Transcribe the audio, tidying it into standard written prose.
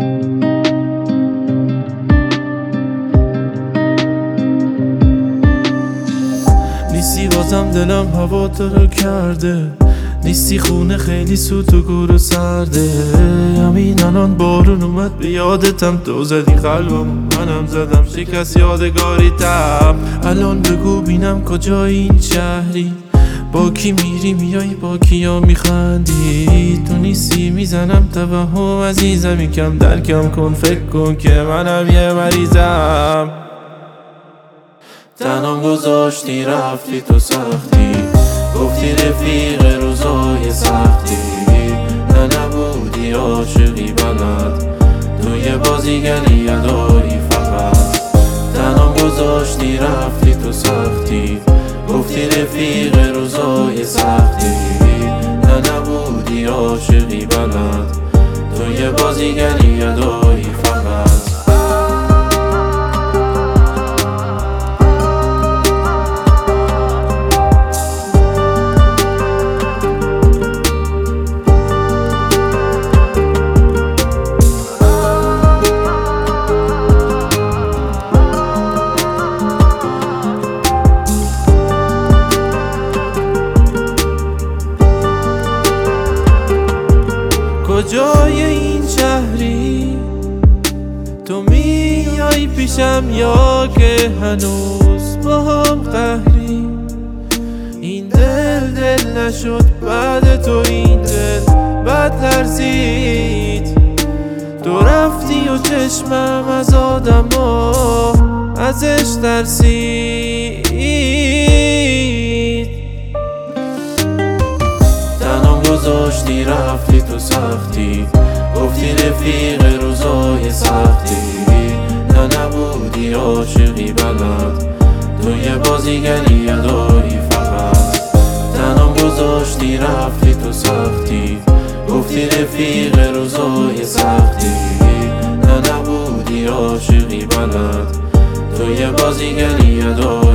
نیستی بازم دلم هوا تو رو کرده، نیستی خونه خیلی سوت و گور و سرده. همین الان بارون اومد به یادتم، تو زدی قلبم منم زدم شکست یادگاری تب. الان بگو بینم کجای این شهری، با کی میری میای با کیا میخندی. تو نیستی میزنم توهم عزیزم، یکم درکم کن فکر کن که منم یه مریضم. تنام گذاشتی رفتی تو سختی، گفتی رفیق روزای سختی. نه نبودی عاشقی بلد، تو یه بازیگری ادایی فقط. تنام گذاشتی رفتی تو سختی، گفتی رفیق روزای سختی. نه نبودی عاشقی بلد، تو یه بازیگری ادایی فقط. کجای این شهری، تو میای پیشم یا که هنوز با هم قهری؟ این دل نشد بعد تو، این دل بد ترسید. تو رفتی و چشمم از آدم ها ازش ترسید. گذاشتی رفتی تو سختی، گفتی رفیق روزای سختی. نه نبودی عاشقی بلد، تو یه بازیگری ادایی فقط. تنام گذاشتی رفتی تو سختی، گفتی رفیق روزای سختی. نه نبودی عاشقی بلد، تو یه بازیگری ادایی